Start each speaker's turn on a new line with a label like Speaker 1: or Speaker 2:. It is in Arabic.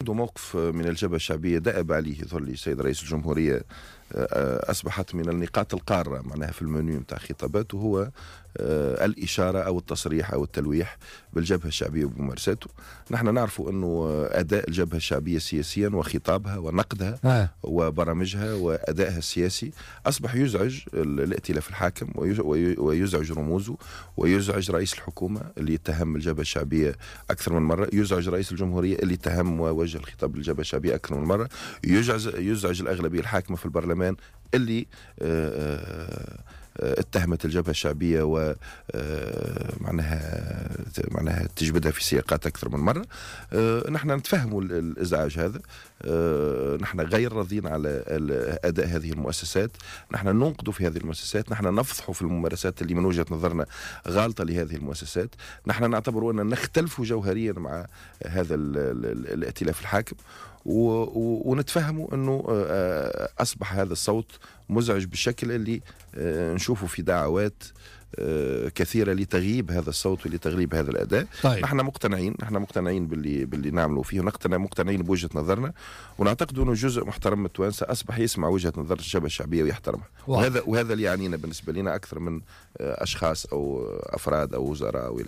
Speaker 1: عنده موقف من الجبهة الشعبية دأب عليه يظهر لي السيد رئيس الجمهورية، أصبحت من النقاط القارة معناها في المنيو متاع خطاباته هو الإشارة أو التصريح أو التلويح بالجبهة الشعبية وبممارساته. نحن نعرف أنه أداء الجبهة الشعبية سياسيا وخطابها ونقدها وبرامجها وأدائها السياسي أصبح يزعج الائتلاف الحاكم ويزعج رموزه ويزعج رئيس الحكومة اللي يتهم الجبهة الشعبية أكثر من مرة، يزعج رئيس الجمهورية اللي اتهم ووجه الخطاب للجبهة الشعبية أكثر من مرة، يزعج الأغلبية الحاكمة في البرلمان اللي اتهمت الجبهة الشعبية معناها تجبدها في سياقات أكثر من مرة. نحن نتفهموا الإزعاج هذا، نحن غير راضين على أداء هذه المؤسسات، نحن ننقد في هذه المؤسسات، نحن نفضح في الممارسات اللي من وجهة نظرنا غالطة لهذه المؤسسات، نحن نعتبر أننا نختلف جوهريا مع هذا الائتلاف الحاكم، ونتفهموا أنه أصبح هذا الصوت مزعج بالشكل اللي نشوفه في دعوات كثيرة لتغييب هذا الصوت ولتغييب هذا الأداء.
Speaker 2: طيب.
Speaker 1: نحن مقتنعين باللي نعمله فيه، مقتنعين بوجهة نظرنا، ونعتقد أنه جزء محترم من التوانسة أصبح يسمع وجهة نظر الجبهة الشعبية ويحترمها، وهذا اللي يعنينا بالنسبة لنا أكثر من أشخاص أو أفراد أو وزراء أو